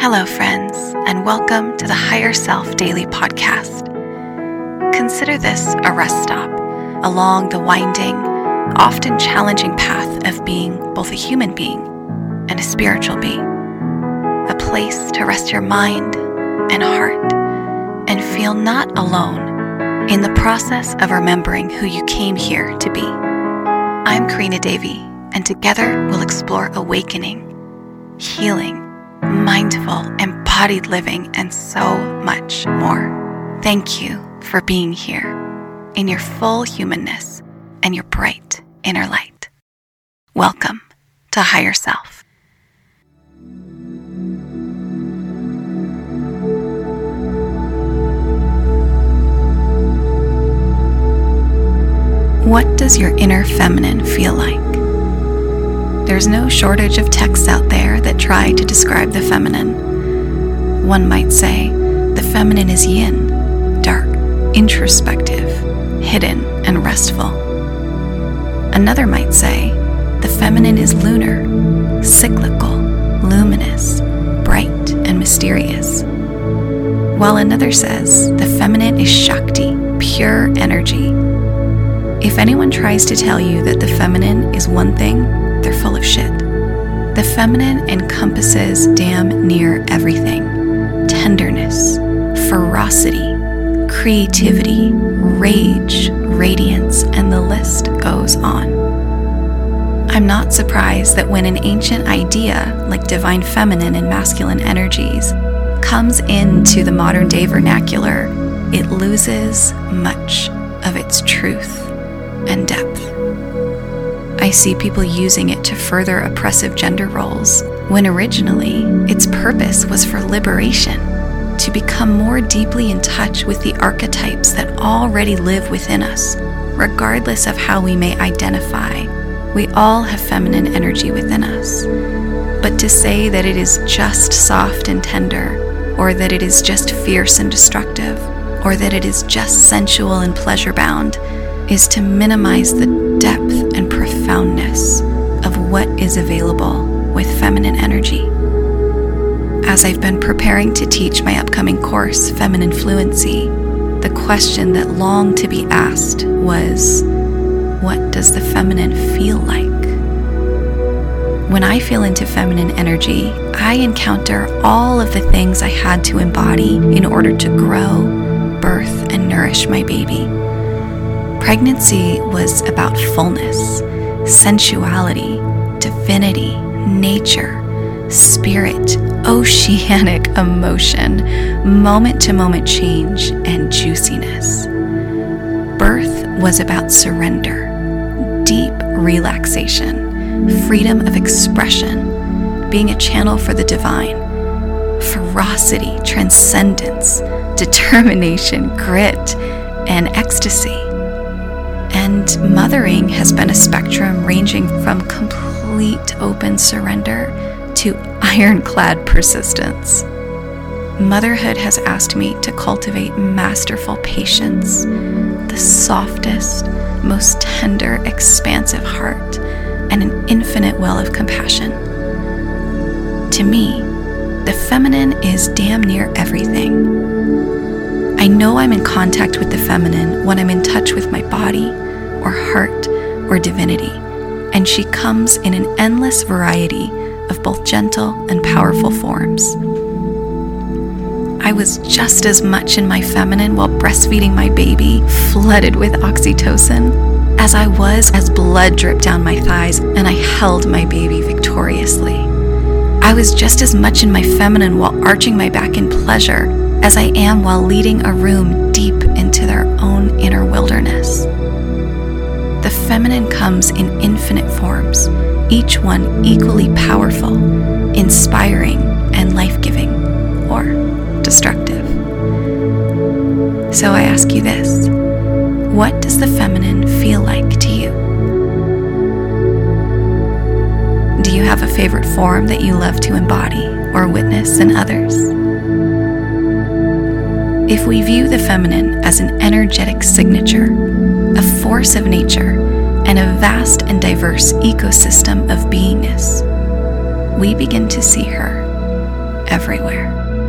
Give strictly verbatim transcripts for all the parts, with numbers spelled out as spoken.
Hello, friends, and welcome to the Higher Self Daily Podcast. Consider this a rest stop along the winding, often challenging path of being both a human being and a spiritual being. A place to rest your mind and heart and feel not alone in the process of remembering who you came here to be. I'm Karina Devi, and together we'll explore awakening, healing, mindful, embodied living, and so much more. Thank you for being here in your full humanness and your bright inner light. Welcome to Higher Self. What does your inner feminine feel like? There's no shortage of texts out there that try to describe the feminine. One might say the feminine is yin, dark, introspective, hidden, and restful. Another might say the feminine is lunar, cyclical, luminous, bright, and mysterious. While another says the feminine is Shakti, pure energy. If anyone tries to tell you that the feminine is one thing, they're full of shit. The feminine encompasses damn near everything. Tenderness, ferocity, creativity, rage, radiance, and the list goes on. I'm not surprised that when an ancient idea like divine feminine and masculine energies comes into the modern day vernacular, it loses much of its truth and depth. I see people using it to further oppressive gender roles, when originally its purpose was for liberation, to become more deeply in touch with the archetypes that already live within us, regardless of how we may identify. We all have feminine energy within us. But to say that it is just soft and tender, or that it is just fierce and destructive, or that it is just sensual and pleasure-bound, is to minimize the depth and profoundness of what is available with feminine energy. As I've been preparing to teach my upcoming course, Feminine Fluency, the question that longed to be asked was, what does the feminine feel like? When I feel into feminine energy, I encounter all of the things I had to embody in order to grow, birth, and nourish my baby. Pregnancy was about fullness, sensuality, divinity, nature, spirit, oceanic emotion, moment-to-moment change, and juiciness. Birth was about surrender, deep relaxation, freedom of expression, being a channel for the divine, ferocity, transcendence, determination, grit, and ecstasy. And mothering has been a spectrum ranging from complete open surrender to ironclad persistence. Motherhood has asked me to cultivate masterful patience, the softest, most tender, expansive heart, and an infinite well of compassion. To me, the feminine is damn near everything. I know I'm in contact with the feminine when I'm in touch with my body, or heart, or divinity, and she comes in an endless variety of both gentle and powerful forms. I was just as much in my feminine while breastfeeding my baby, flooded with oxytocin, as I was as blood dripped down my thighs and I held my baby victoriously. I was just as much in my feminine while arching my back in pleasure as I am while leading a room deep into their own inner wilderness. The feminine comes in infinite forms, each one equally powerful, inspiring, and life-giving, or destructive. So I ask you this, what does the feminine feel like to you? Do you have a favorite form that you love to embody or witness in others? If we view the feminine as an energetic signature, a force of nature, and a vast and diverse ecosystem of beingness, we begin to see her everywhere.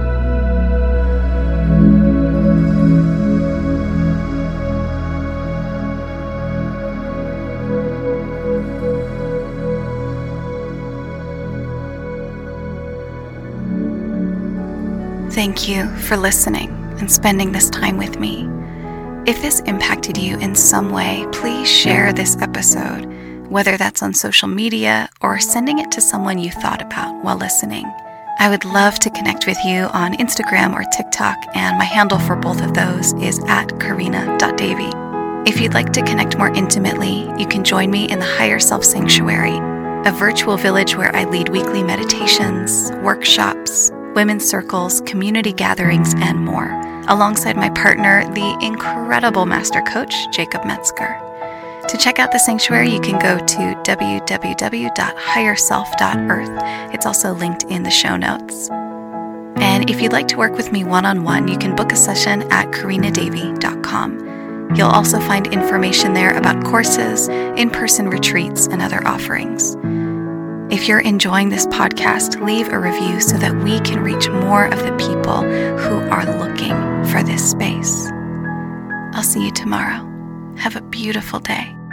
Thank you for listening and spending this time with me. If this impacted you in some way, please share this episode, whether that's on social media or sending it to someone you thought about while listening. I would love to connect with you on Instagram or TikTok, and my handle for both of those is at karina dot davy. If you'd like to connect more intimately, you can join me in the Higher Self Sanctuary, a virtual village where I lead weekly meditations, workshops, women's circles, community gatherings, and more, alongside my partner, the incredible master coach, Jacob Metzger. To check out the sanctuary, you can go to w w w dot higher self dot earth. It's also linked in the show notes. And if you'd like to work with me one-on-one, you can book a session at karina davy dot com. You'll also find information there about courses, in-person retreats, and other offerings. If you're enjoying this podcast, leave a review so that we can reach more of the people who are looking for this space. I'll see you tomorrow. Have a beautiful day.